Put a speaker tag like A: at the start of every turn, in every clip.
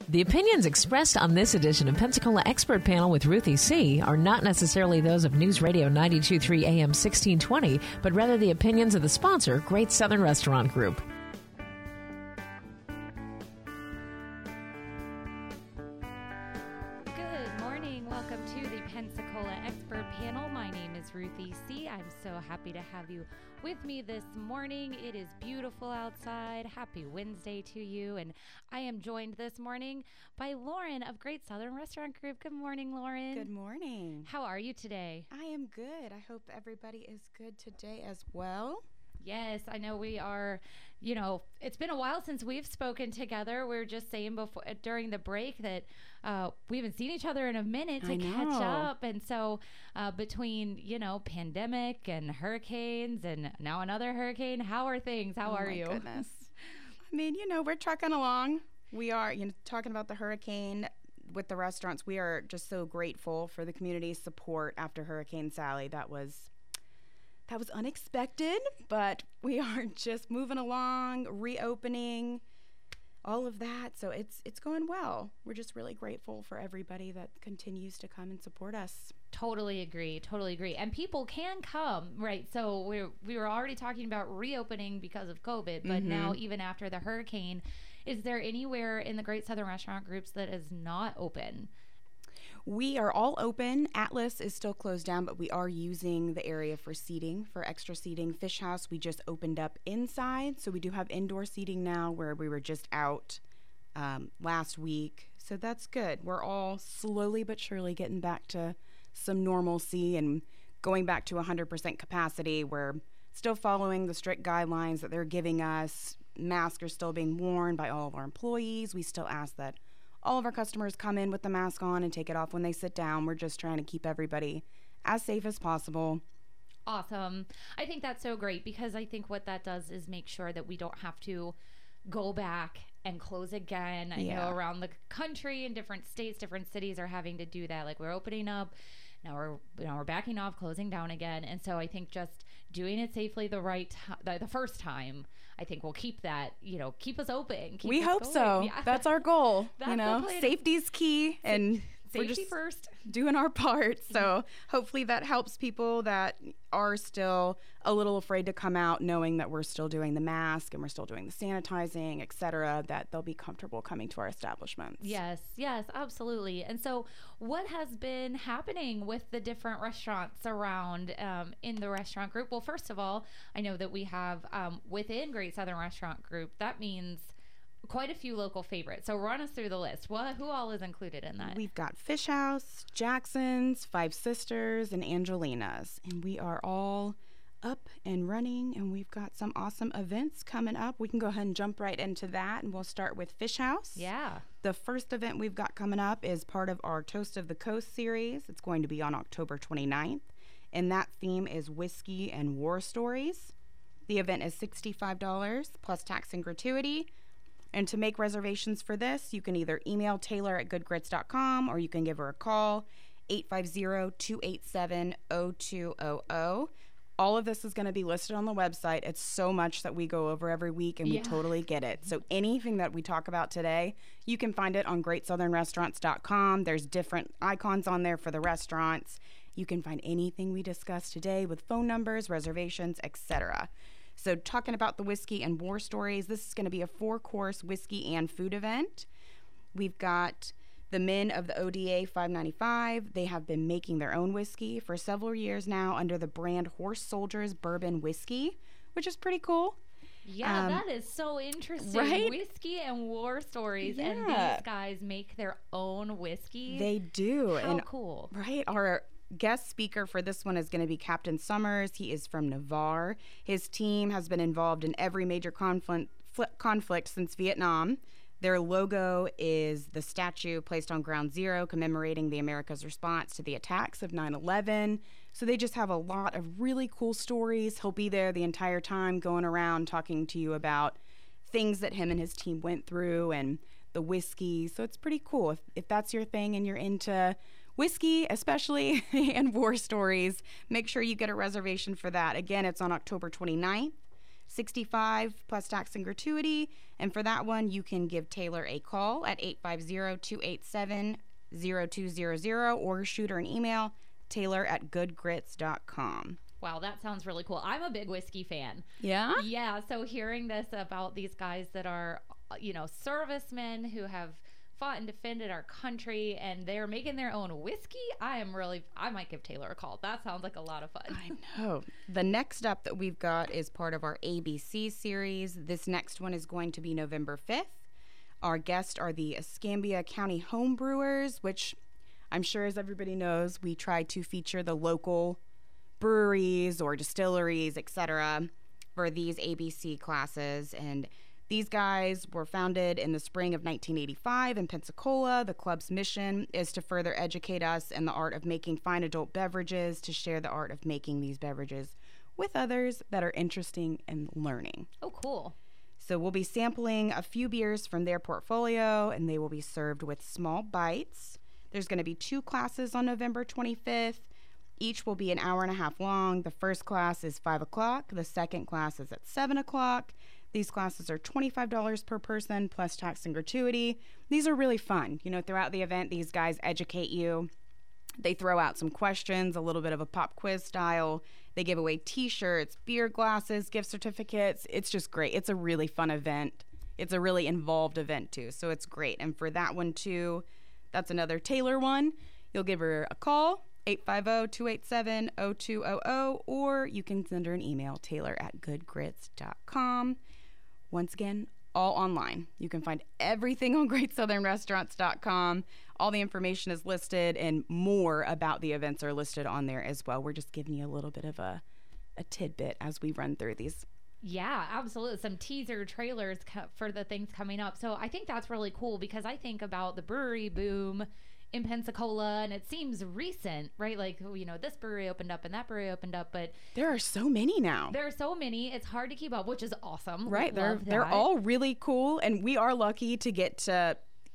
A: The opinions expressed on this edition of Pensacola Expert Panel with Ruthie C. are not necessarily those of News Radio 92.3 AM 1620, but rather the opinions of the sponsor, Great Southern Restaurant Group.
B: Good morning. Welcome to the Pensacola Expert Panel. My name is Ruthie C. I'm so happy to have you with me this morning. It is beautiful outside. Happy Wednesday to you. And I am joined this morning by Lauren of Great Southern Restaurant Group. Good morning, Lauren.
C: Good morning.
B: How are you today?
C: I am good. I hope everybody is good today as well.
B: Yes, I know we are. You know, it's been a while since we've spoken together. We were just saying before during the break that we haven't seen each other in a minute to catch up. And so between, you know, pandemic and hurricanes and now another hurricane, how are things? How are you?
C: Goodness. I mean, you know, we're trucking along. We are, you know, talking about the hurricane with the restaurants. We are just so grateful for the community's support after Hurricane Sally. That was unexpected, but we are just moving along, reopening, all of that. So it's going well. We're just really grateful for everybody that continues to come and support us.
B: Totally agree. And people can come, right? So we were already talking about reopening because of COVID, but now even after the hurricane, is there anywhere in the Great Southern Restaurant Groups that is not open?
C: We are all open. Atlas is still closed down, but we are using the area for seating, for extra seating. Fish House, we just opened up inside, so we do have indoor seating now where we were just out last week. So that's good. We're all slowly but surely getting back to some normalcy and going back to 100% capacity. We're still following the strict guidelines that they're giving us. Masks are still being worn by all of our employees. We still ask that all of our customers come in with the mask on and take it off when they sit down. We're just trying to keep everybody as safe as possible.
B: Awesome. I think that's so great because I think what that does is make sure that we don't have to go back and close again. I know around the country in different states, different cities are having to do that. Like we're opening up, now we're backing off, closing down again. And so I think just doing it safely the first time, I think we'll keep that, keep us open.
C: We hope so. Yeah. That's our goal.
B: That's
C: safety's key, and
B: safety first.
C: Doing our part. So hopefully that helps people that are still a little afraid to come out, knowing that we're still doing the mask and we're still doing the sanitizing, etc., that they'll be comfortable coming to our establishments.
B: Yes, absolutely. And so what has been happening with the different restaurants around in the restaurant group? Well, first of all, I know that we have within Great Southern Restaurant Group, that means quite a few local favorites. So run us through the list. Who all is included in that?
C: We've got Fish House, Jackson's, Five Sisters, and Angelina's. And we are all up and running, and we've got some awesome events coming up. We can go ahead and jump right into that, and we'll start with Fish House.
B: Yeah.
C: The first event we've got coming up is part of our Toast of the Coast series. It's going to be on October 29th, and that theme is whiskey and war stories. The event is $65 plus tax and gratuity. And to make reservations for this, you can either email Taylor at goodgrits.com or you can give her a call, 850-287-0200. All of this is going to be listed on the website. It's so much that we go over every week, and we totally get it. So anything that we talk about today, you can find it on greatsouthernrestaurants.com. There's different icons on there for the restaurants. You can find anything we discussed today with phone numbers, reservations, etc. So talking about the whiskey and war stories, this is going to be a 4-course whiskey and food event. We've got the men of the ODA 595. They have been making their own whiskey for several years now under the brand Horse Soldiers Bourbon Whiskey, which is pretty cool.
B: Yeah, that is so interesting.
C: Right?
B: Whiskey and war stories, and these guys make their own whiskey.
C: They do.
B: How cool.
C: Right? Our guest speaker for this one is going to be Captain Summers. He is from Navarre. His team has been involved in every major conflict since Vietnam. Their logo is the statue placed on Ground Zero commemorating the America's response to the attacks of 9/11. So they just have a lot of really cool stories. He'll be there the entire time going around talking to you about things that him and his team went through and the whiskey. So it's pretty cool. If that's your thing and you're into whiskey especially and war stories, make sure you get a reservation for that. Again, it's on October 29th. $65 plus tax and gratuity. And for that one, you can give Taylor a call at 850-287-0200 or shoot her an email, taylor@goodgrits.com.
B: Wow, that sounds really cool. I'm a big whiskey fan.
C: Yeah?
B: Yeah, so hearing this about these guys that are, servicemen who have fought and defended our country and they're making their own whiskey, I might give Taylor a call. That sounds like a lot of fun.
C: I know. The next up that we've got is part of our ABC series. This next one is going to be November 5th. Our guests are the Escambia County Homebrewers, which I'm sure, as everybody knows, we try to feature the local breweries or distilleries, etc., for these ABC classes. And these guys were founded in the spring of 1985 in Pensacola. The club's mission is to further educate us in the art of making fine adult beverages, to share the art of making these beverages with others that are interesting and learning.
B: Oh, cool.
C: So we'll be sampling a few beers from their portfolio, and they will be served with small bites. There's going to be 2 classes on November 25th. Each will be an hour and a half long. The first class is 5 o'clock. The second class is at 7 o'clock. These classes are $25 per person plus tax and gratuity. These are really fun. Throughout the event, these guys educate you. They throw out some questions, a little bit of a pop quiz style. They give away t-shirts, beer glasses, gift certificates. It's just great. It's a really fun event. It's a really involved event, too, so it's great. And for that one, too, that's another Taylor one. You'll give her a call, 850-287-0200, or you can send her an email, taylor@goodgrits.com. Once again, all online. You can find everything on GreatSouthernRestaurants.com. All the information is listed, and more about the events are listed on there as well. We're just giving you a little bit of a tidbit as we run through these.
B: Yeah, absolutely. Some teaser trailers for the things coming up. So I think that's really cool because I think about the brewery boom in Pensacola, and it seems recent, right? Like, this brewery opened up and that brewery opened up, but
C: there are so many now.
B: There are so many. It's hard to keep up, which is awesome.
C: Right. They're all really cool, and we are lucky to get to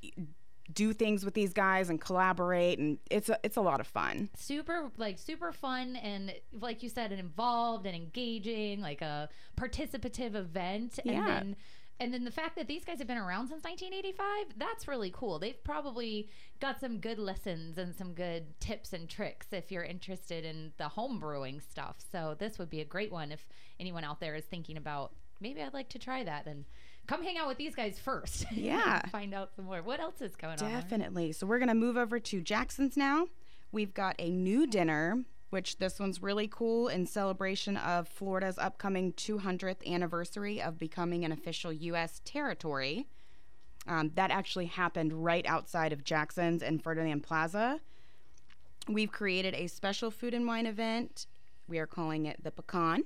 C: do things with these guys and collaborate, and it's a lot of fun.
B: Super fun, and like you said, involved and engaging, like a participative event.
C: Yeah.
B: And then the fact that these guys have been around since 1985, that's really cool. They've probably got some good lessons and some good tips and tricks if you're interested in the home brewing stuff. So this would be a great one if anyone out there is thinking about, maybe I'd like to try that, then come hang out with these guys first.
C: Yeah.
B: Find out some more. What else is going on?
C: Definitely. So we're going to move over to Jackson's now. We've got a new dinner, which this one's really cool in celebration of Florida's upcoming 200th anniversary of becoming an official U.S. territory. That actually happened right outside of Jackson's in Ferdinand Plaza. We've created a special food and wine event. We are calling it the Pecan,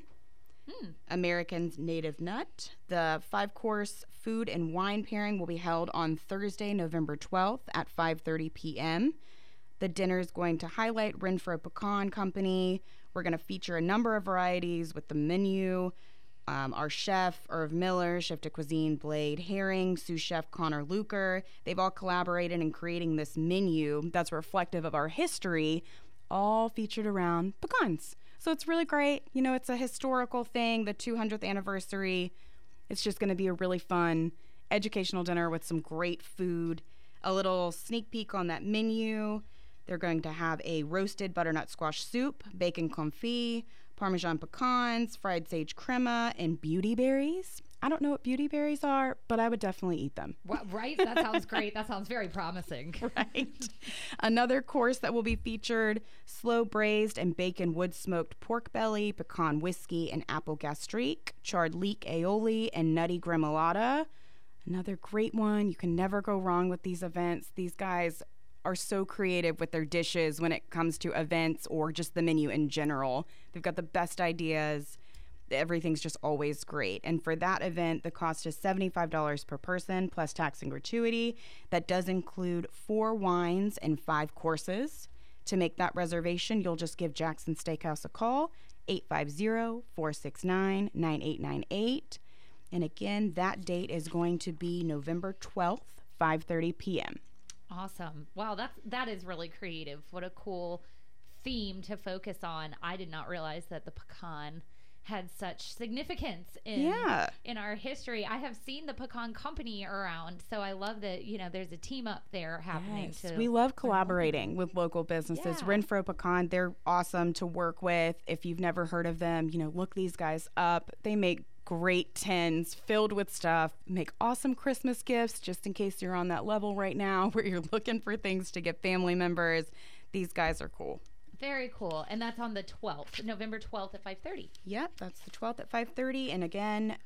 C: American's native nut. The 5-course food and wine pairing will be held on Thursday, November 12th at 5:30 p.m. The dinner is going to highlight Renfro Pecan Company. We're going to feature a number of varieties with the menu. Our chef, Irv Miller, Chef de Cuisine, Blade Herring, sous chef Connor Luker. They've all collaborated in creating this menu that's reflective of our history, all featured around pecans. So it's really great. It's a historical thing, the 200th anniversary. It's just going to be a really fun educational dinner with some great food, a little sneak peek on that menu. They're going to have a roasted butternut squash soup, bacon confit, Parmesan pecans, fried sage crema, and beauty berries. I don't know what beauty berries are, but I would definitely eat them.
B: Right? That sounds great. That sounds very promising.
C: Right. Another course that will be featured, slow braised and bacon wood smoked pork belly, pecan whiskey, and apple gastrique, charred leek aioli, and nutty gremolata. Another great one. You can never go wrong with these events. These guys are so creative with their dishes when it comes to events or just the menu in general. They've got the best ideas. Everything's just always great. And for that event, the cost is $75 per person plus tax and gratuity. That does include 4 wines and 5 courses. To make that reservation, you'll just give Jackson Steakhouse a call, 850-469-9898. And again, that date is going to be November 12th, 5:30 p.m.
B: Awesome. Wow, that is really creative. What a cool theme to focus on. I did not realize that the pecan had such significance in our history. I have seen the Pecan Company around, so I love that, there's a team up there happening.
C: Yes, we love collaborating with local businesses. Renfro Pecan, they're awesome to work with. If you've never heard of them, look these guys up. They make great tins filled with stuff, make awesome Christmas gifts, just in case you're on that level right now where you're looking for things to give family members. These guys are cool.
B: Very cool. And that's on the 12th, November 12th at 5:30.
C: Yep, that's the 12th at 5:30. And again,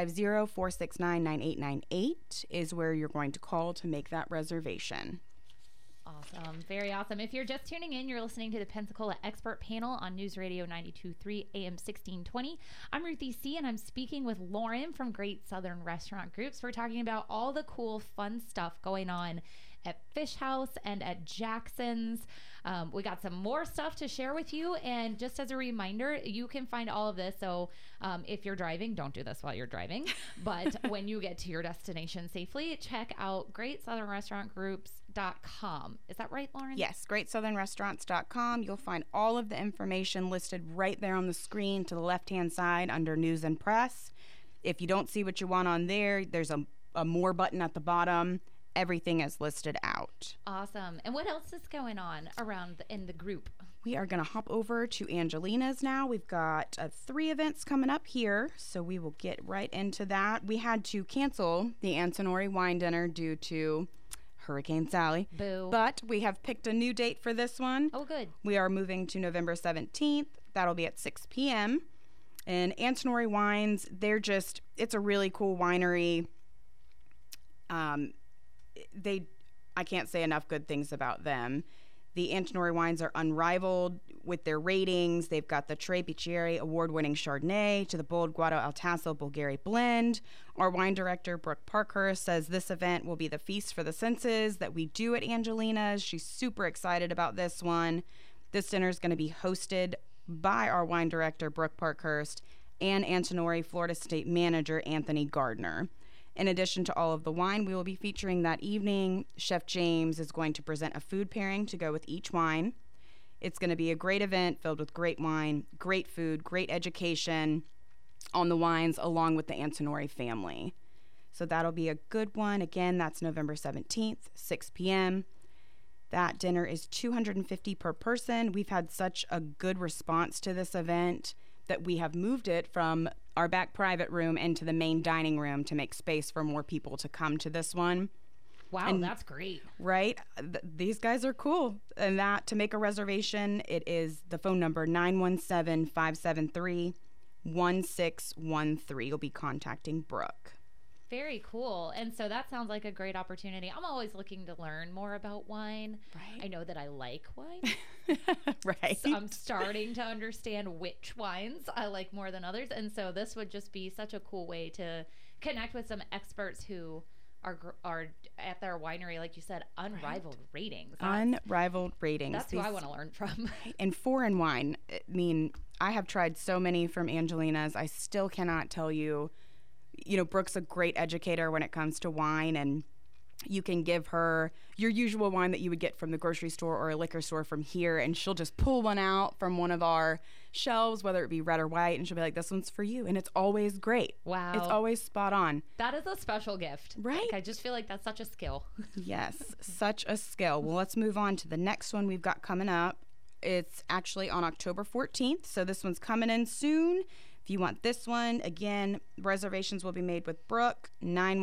C: 850-469-9898 is where you're going to call to make that reservation.
B: Awesome. Very awesome. If you're just tuning in, you're listening to the Pensacola Expert Panel on News Radio 92.3 AM 1620. I'm Ruthie C., and I'm speaking with Lauren from Great Southern Restaurant Groups. We're talking about all the cool, fun stuff going on at Fish House and at Jackson's. We got some more stuff to share with you, and just as a reminder, you can find all of this. So if you're driving, don't do this while you're driving, but when you get to your destination safely, check out GreatSouthernRestaurantGroups.com. Is that right, Lauren?
C: Yes, GreatSouthernRestaurants.com. You'll find all of the information listed right there on the screen to the left-hand side under News and Press. If you don't see what you want on there, there's a more button at the bottom. Everything is listed out.
B: Awesome. And what else is going on around in the group?
C: We are going to hop over to Angelina's now. We've got 3 events coming up here, so we will get right into that. We had to cancel the Antinori Wine Dinner due to Hurricane Sally.
B: Boo.
C: But we have picked a new date for this one.
B: Oh, good.
C: We are moving to November 17th. That'll be at 6 p.m. And Antinori Wines, it's a really cool winery. I can't say enough good things about them. The Antinori wines are unrivaled with their ratings. They've got the Tre Bicchieri award-winning Chardonnay to the bold Guado Al Tasso Bulgari blend. Our wine director, Brooke Parkhurst, says this event will be the feast for the senses that we do at Angelina's. She's super excited about this one. This dinner is going to be hosted by our wine director, Brooke Parkhurst, and Antinori Florida State Manager, Anthony Gardner. In addition to all of the wine we will be featuring that evening, Chef James is going to present a food pairing to go with each wine. It's going to be a great event filled with great wine, great food, great education on the wines along with the Antinori family. So that'll be a good one. Again, that's November 17th, 6 p.m. That dinner is $250 per person. We've had such a good response to this event that we have moved it from our back private room into the main dining room to make space for more people to come to this one.
B: Wow, and that's great.
C: Right? These guys are cool. And that, to make a reservation, it is the phone number 917-573-1613. You'll be contacting Brooke.
B: Very cool. And so that sounds like a great opportunity. I'm always looking to learn more about wine.
C: Right.
B: I know that I like wine.
C: Right.
B: So I'm starting to understand which wines I like more than others. And so this would just be such a cool way to connect with some experts who are at their winery, like you said, unrivaled ratings.
C: Unrivaled ratings.
B: That's who I want to learn from.
C: And foreign wine. I mean, I have tried so many from Angelina's. I still cannot tell you. Brooke's a great educator when it comes to wine, and you can give her your usual wine that you would get from the grocery store or a liquor store from here, and she'll just pull one out from one of our shelves, whether it be red or white, and she'll be like, this one's for you. And it's always great.
B: Wow.
C: It's always spot on.
B: That is a special gift.
C: Right.
B: I just feel like that's such a skill.
C: Yes, such a skill. Well, let's move on to the next one we've got coming up. It's actually on October 14th, so this one's coming in soon. If you want this one, again, reservations will be made with Brooke,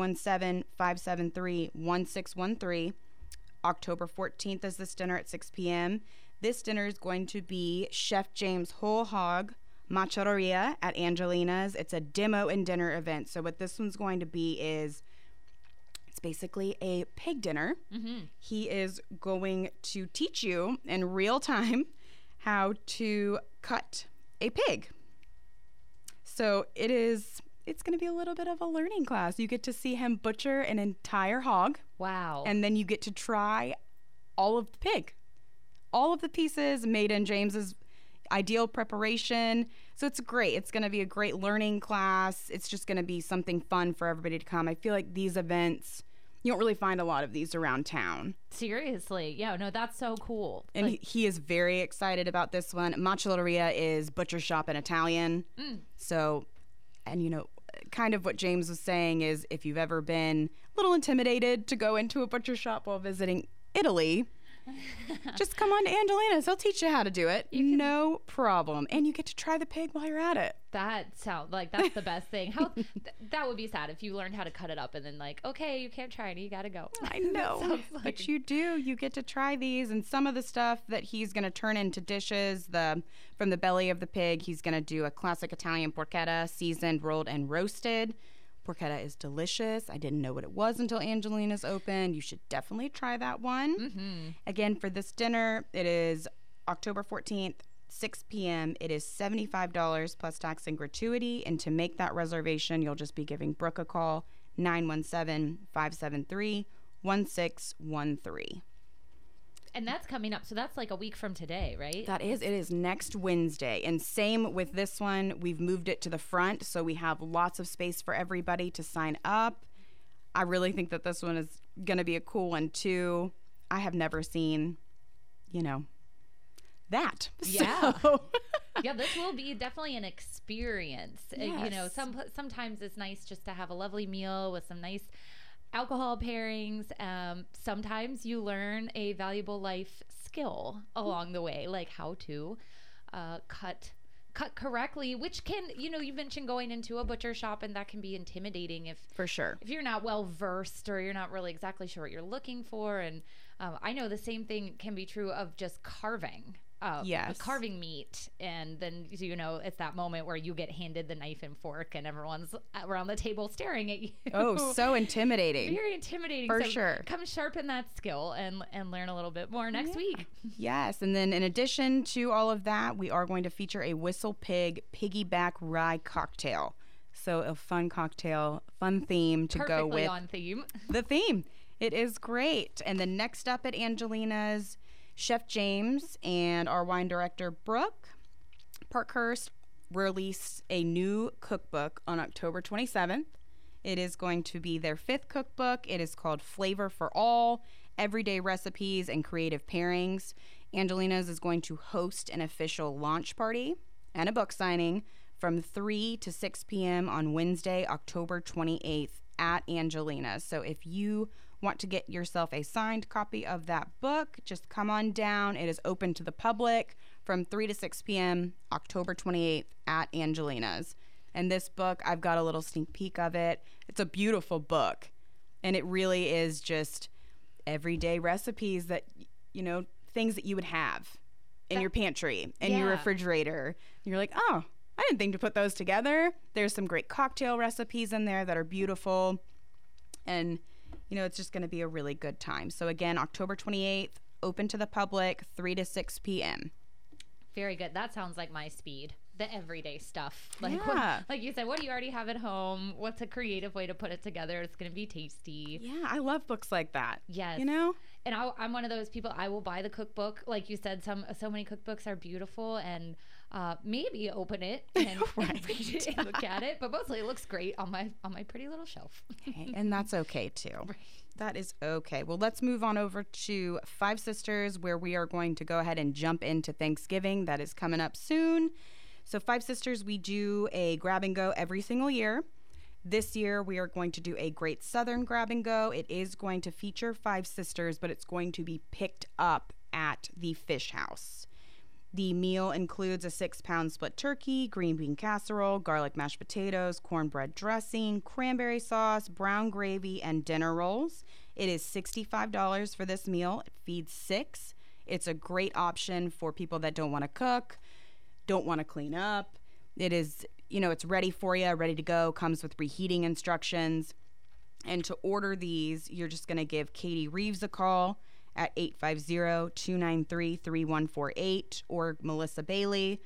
C: 917-573-1613. October 14th is this dinner at 6 p.m. This dinner is going to be Chef James Whole Hog Macharoria at Angelina's. It's a demo and dinner event. So what this one's going to be is it's basically a pig dinner. Mm-hmm. He is going to teach you in real time how to cut a pig. So it's going to be a little bit of a learning class. You get to see him butcher an entire hog.
B: Wow.
C: And then you get to try all of the pig. All of the pieces made in James's ideal preparation. So it's great. It's going to be a great learning class. It's just going to be something fun for everybody to come. I feel like these events, You don't really find a lot of these around town.
B: Seriously. Yeah, no, that's so cool.
C: And he is very excited about this one. Macelleria is butcher shop in Italian. So, and you know, kind of what James was saying is if you've ever been a little intimidated to go into a butcher shop while visiting Italy, just come on to Angelina's. They'll teach you how to do it. No problem. And you get to try the pig while you're at it.
B: That sounds like that's the best thing. How that would be sad if you learned how to cut it up and then like, okay, you can't try it. You got to go.
C: I know. But you do. You get to try these. And some of the stuff that he's going to turn into dishes, from the belly of the pig, he's going to do a classic Italian porchetta, seasoned, rolled, and roasted. Porchetta is delicious. I didn't know what it was until Angelina's opened. You should definitely try that one. Again, for this dinner, it is October 14th, 6 p.m. It is $75 plus tax and gratuity. And to make that reservation, you'll just be giving Brooke a call, 917-573-1613.
B: And that's coming up. So that's like a week from today, right?
C: That is. It is next Wednesday. And same with this one. We've moved it to the front, so we have lots of space for everybody to sign up. I really think that this one is going to be a cool one, too. I have never seen, that.
B: Yeah.
C: So.
B: Yeah, this will be definitely an experience.
C: Yes.
B: Sometimes it's nice just to have a lovely meal with some nice alcohol pairings. Sometimes you learn a valuable life skill along the way, like how to cut correctly, which can, you mentioned going into a butcher shop, and that can be intimidating
C: for sure,
B: if you're not well versed or you're not really exactly sure what you're looking for. And I know the same thing can be true of just carving. Carving meat, and then it's that moment where you get handed the knife and fork and everyone's around the table staring at you.
C: Oh, so intimidating.
B: Very intimidating.
C: For
B: so
C: sure.
B: Come sharpen that skill and learn a little bit more next week.
C: Yes, and then in addition to all of that, we are going to feature a Whistle Pig Piggyback Rye cocktail. So a fun cocktail, fun theme to go with.
B: Perfectly on theme.
C: The theme. It is great. And then next up at Angelina's, Chef James and our wine director, Brooke Parkhurst, release a new cookbook on October 27th. It is going to be their 5th cookbook. It is called Flavor for All, Everyday Recipes and Creative Pairings. Angelina's is going to host an official launch party and a book signing from 3 to 6 p.m. on Wednesday, October 28th at Angelina's. So if you want to get yourself a signed copy of that book, just come on down. It is open to the public from 3 to 6 p.m. October 28th at Angelina's. And this book, I've got a little sneak peek of it. It's a beautiful book. And it really is just everyday recipes that, things that you would have in your pantry and your refrigerator. And you're like, oh, I didn't think to put those together. There's some great cocktail recipes in there that are beautiful. And it's just going to be a really good time. So again, October 28th, open to the public, 3 to 6 p.m.
B: Very good. That sounds like my speed. The everyday stuff.
C: Like
B: you said, what do you already have at home? What's a creative way to put it together? It's going to be tasty.
C: Yeah, I love books like that.
B: Yes. And I'm one of those people, I will buy the cookbook. Like you said, so many cookbooks are beautiful, and maybe open it and read it and look at it. But mostly it looks great on my pretty little shelf.
C: Okay, and that's okay too. That is okay. Well, let's move on over to Five Sisters, where we are going to go ahead and jump into Thanksgiving. That is coming up soon. So Five Sisters, we do a grab and go every single year. This year, we are going to do a Great Southern grab and go. It is going to feature Five Sisters, but it's going to be picked up at the Fish House. The meal includes a 6-pound split turkey, green bean casserole, garlic mashed potatoes, cornbread dressing, cranberry sauce, brown gravy, and dinner rolls. It is $65 for this meal. It feeds 6. It's a great option for people that don't want to cook, don't want to clean up. It is, it's ready for you, ready to go, comes with reheating instructions. And to order these, you're just going to give Katie Reeves a call at 850-293-3148 or Melissa Bailey,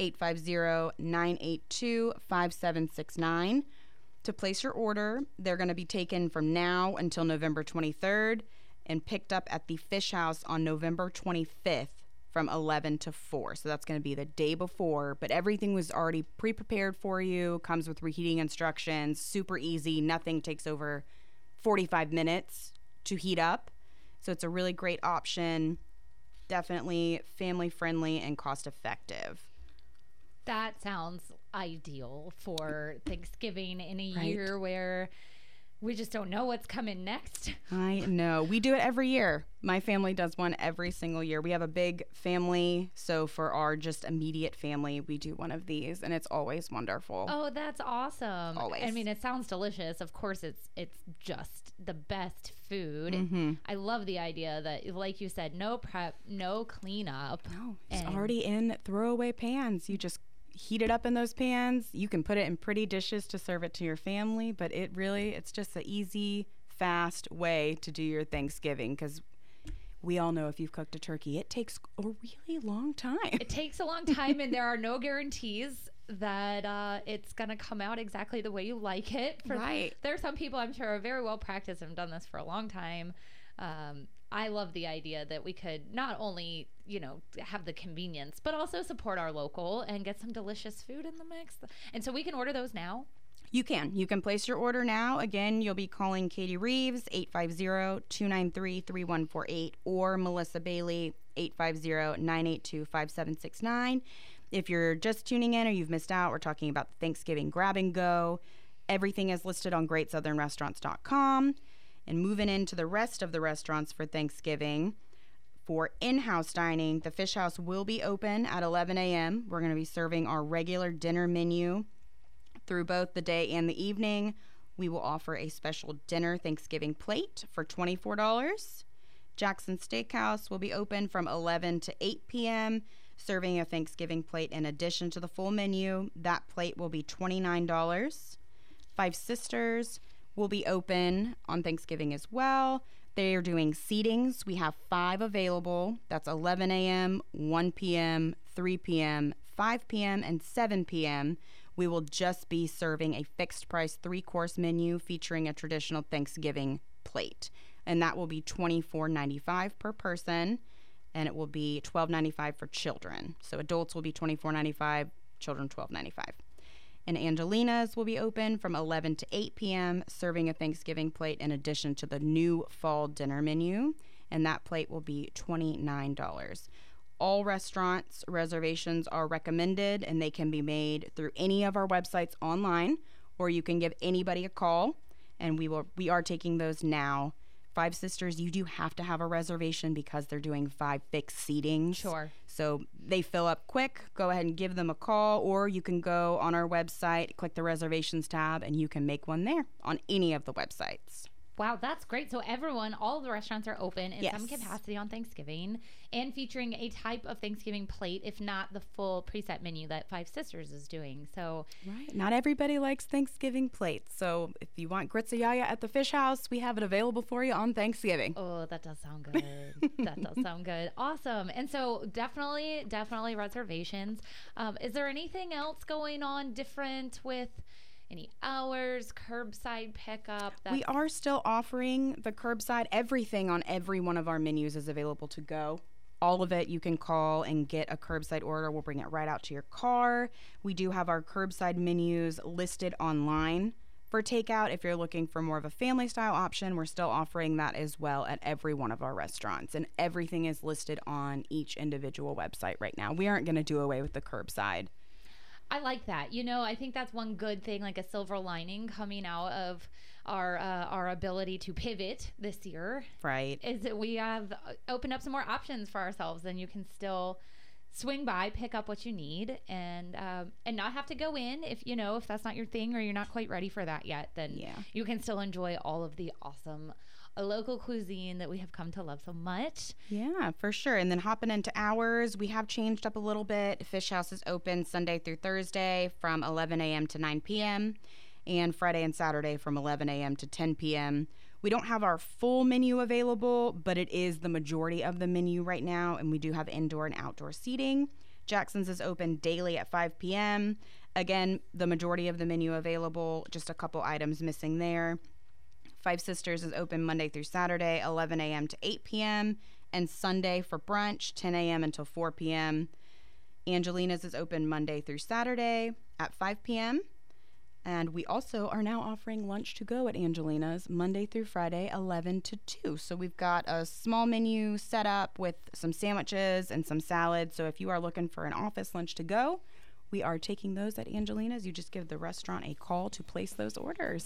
C: 850-982-5769. To place your order, they're going to be taken from now until November 23rd and picked up at the Fish House on November 25th from 11 to 4. So that's going to be the day before, but everything was already pre-prepared for you, comes with reheating instructions, super easy, nothing takes over 45 minutes to heat up. So it's a really great option. Definitely family friendly and cost effective.
B: That sounds ideal for Thanksgiving in a year where we just don't know what's coming next.
C: I know. We do it every year. My family does one every single year. We have a big family, so for our just immediate family, we do one of these, and it's always wonderful.
B: Oh, that's awesome.
C: Always.
B: I mean, it sounds delicious. Of course, it's just the best food.
C: Mm-hmm.
B: I love the idea that, like you said, no prep, no cleanup.
C: No, it's already in throwaway pans. You just heat it up in those pans. You can put it in pretty dishes to serve it to your family, but it's just an easy, fast way to do your Thanksgiving, because we all know if you've cooked a turkey, it takes a really long time.
B: It takes a long time, and there are no guarantees that it's going to come out exactly the way you like it.
C: Right.
B: There are some people I'm sure are very well practiced and have done this for a long time. I love the idea that we could not only, have the convenience, but also support our local and get some delicious food in the mix. And so we can order those now.
C: You can place your order now. Again, you'll be calling Katie Reeves, 850-293-3148, or Melissa Bailey, 850-982-5769. If you're just tuning in or you've missed out, we're talking about the Thanksgiving grab and go. Everything is listed on GreatSouthernRestaurants.com. And moving into the rest of the restaurants for Thanksgiving, for in-house dining, the Fish House will be open at 11 a.m. We're going to be serving our regular dinner menu through both the day and the evening. We will offer a special dinner Thanksgiving plate for $24. Jackson Steakhouse will be open from 11 to 8 p.m., serving a Thanksgiving plate in addition to the full menu. That plate will be $29. Five Sisters will be open on Thanksgiving as well. They are doing seatings. We have 5 available. That's 11 a.m., 1 p.m., 3 p.m., 5 p.m., and 7 p.m. We will just be serving a fixed price 3-course menu featuring a traditional Thanksgiving plate. And that will be $24.95 per person, and it will be $12.95 for children. So adults will be $24.95, children $12.95. And Angelina's will be open from 11 to 8 p.m., serving a Thanksgiving plate in addition to the new fall dinner menu, and that plate will be $29. All restaurants reservations are recommended, and they can be made through any of our websites online, or you can give anybody a call, and we are taking those now. Five Sisters, you do have to have a reservation because they're doing 5 fixed seatings.
B: Sure.
C: So they fill up quick. Go ahead and give them a call, or you can go on our website, click the reservations tab, and you can make one there on any of the websites.
B: Wow, that's great. So everyone, all of the restaurants are open in
C: Yes.
B: some capacity on Thanksgiving and featuring a type of Thanksgiving plate, if not the full preset menu that Five Sisters is doing. So
C: Right. Not everybody likes Thanksgiving plates. So if you want grits yaya at the Fish House, we have it available for you on Thanksgiving.
B: oh, that does sound good. That does sound good. Awesome. And so definitely reservations. Is there anything else going on different with any hours, curbside pickup?
C: We are still offering the curbside. Everything on every one of our menus is available to go. All of it, you can call and get a curbside order. We'll bring it right out to your car. We do have our curbside menus listed online for takeout. If you're looking for more of a family style option, we're still offering that as well at every one of our restaurants. And everything is listed on each individual website right now. We aren't going to do away with the curbside.
B: I like that. I think that's one good thing, like a silver lining coming out of our ability to pivot this year.
C: Right.
B: Is that we have opened up some more options for ourselves, and you can still swing by, pick up what you need, and not have to go in if that's not your thing or you're not quite ready for that yet. Then you can still enjoy all of the awesome local cuisine that we have come to love so much.
C: Yeah, for sure. And then hopping into hours, we have changed up a little bit. Fish House is open Sunday through Thursday from 11 a.m. to 9 p.m. and Friday and Saturday from 11 a.m. to 10 p.m. We don't have our full menu available, but it is the majority of the menu right now, and we do have indoor and outdoor seating. Jackson's is open daily at 5 p.m. Again, the majority of the menu available, just a couple items missing there. Five Sisters is open Monday through Saturday, 11 a.m. to 8 p.m., and Sunday for brunch, 10 a.m. until 4 p.m. Angelina's is open Monday through Saturday at 5 p.m., And we also are now offering lunch to go at Angelina's Monday through Friday, 11 to 2. So we've got a small menu set up with some sandwiches and some salads. So if you are looking for an office lunch to go, we are taking those at Angelina's. You just give the restaurant a call to place those orders.